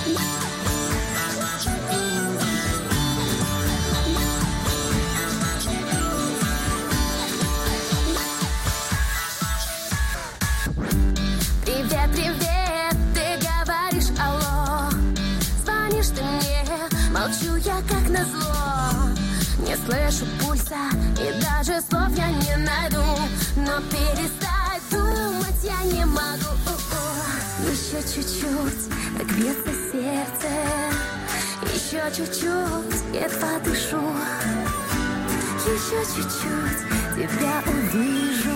Привет, привет, ты говоришь алло. Звонишь ты мне, молчу я как назло. Не слышу пульса и даже слов я не найду. Но перестать думать я не могу. Еще чуть-чуть, так бьется сердце. Еще чуть-чуть, едва дышу. Еще чуть-чуть, тебя увижу.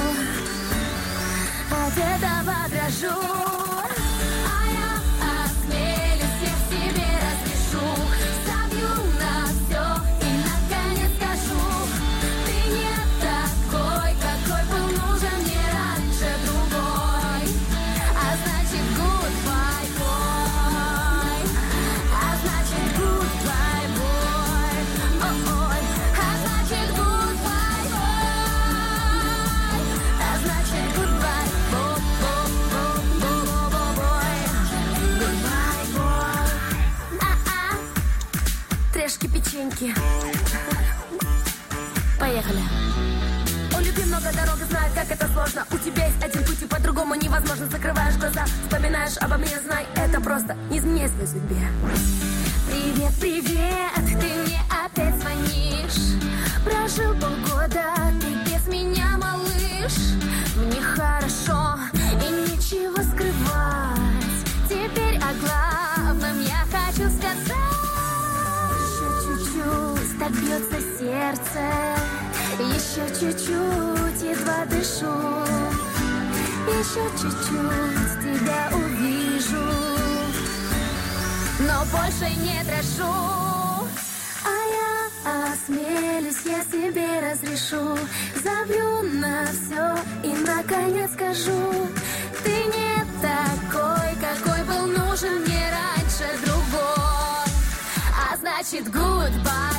От этого дрожу. А я осмелюсь, я себе разрешу. Забью на все и наконец скажу: ты не такой, какой был нужен мне раньше, другой. А значит goodbye, boy. А значит goodbye, boy. Ой, а значит goodbye, boy. А значит goodbye, boy. Goodbye, boy. Трешки, печеньки. Поехали. У любви много дорог, знает, как это сложно. У тебя есть один путь, и по-другому невозможно. Закрываешь глаза, вспоминаешь обо мне, знай, это просто не изменяй своей судьбе. Привет, привет, ты мне опять звонишь. Прожил полгода, ты без меня, малыш. Мне хорошо и нечего скрывать. Теперь о главном я хочу сказать. Еще чуть-чуть, так бьется сердце. Еще чуть-чуть, едва дышу. Еще чуть-чуть, тебя увижу. Но больше не дрожу. А я осмелюсь, я себе разрешу. Забью на все и наконец скажу: ты не такой, какой был нужен мне раньше, другой. А значит goodbye.